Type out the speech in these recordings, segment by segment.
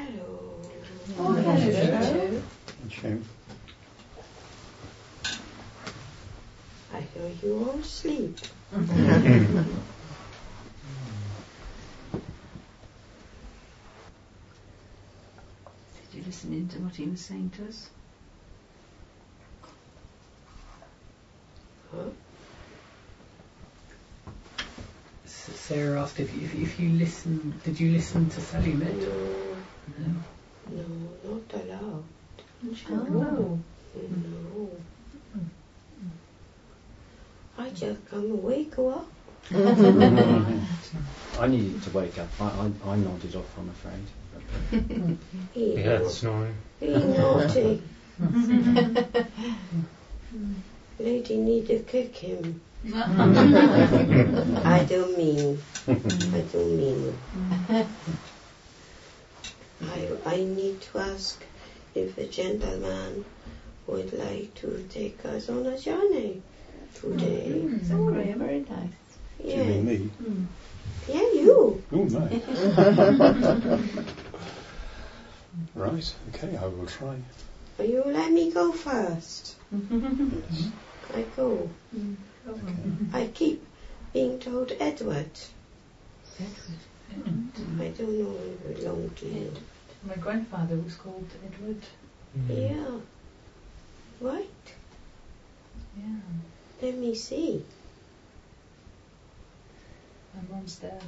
Hello. Oh, hello. Joe. I hear you all sleep. Did you listen in to what he was saying to us? Huh? Sarah asked if you listened. Did you listen to Salimit? No. No, not allowed. Oh. No. I just come away, go up. I needed to wake up. I nodded off, I'm afraid. He snoring. Be naughty. Lady need to kick him. I don't mean. I need to ask if a gentleman would like to take us on a journey today. Oh, very nice. Do you mean me? Yeah, you. Oh, no. Right, okay, I will try. You let me go first. Yes. I go. Okay. I keep being told Edward. Edward. I don't know if it belonged to you. My grandfather was called Edward. Yeah. Right. Yeah. Let me see. My mum's dad.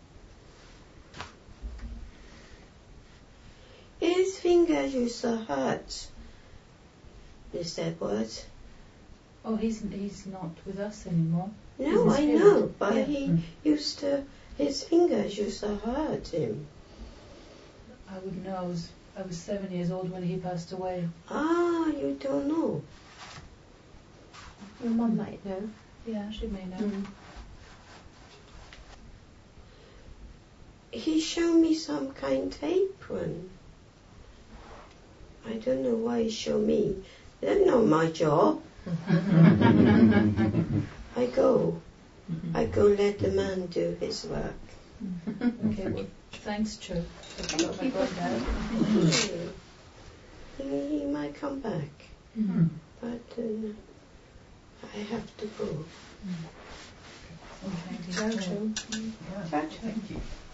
His fingers used to hurt, Miss Edward. Oh, he's not with us anymore. No, He's I in know, spirit. but Yeah. he used to, his fingers used to hurt him. I would know. I was 7 years old when he passed away. Ah, you don't know. Your mum might know. Yeah, she may know. He showed me some kind of apron. I don't know why he showed me. That's not my job. I go let the man do his work. Okay, well, thanks, Joe. Thank you. He might come back, but I have to go. Ciao, Joe. Ciao, Joe. Thank you.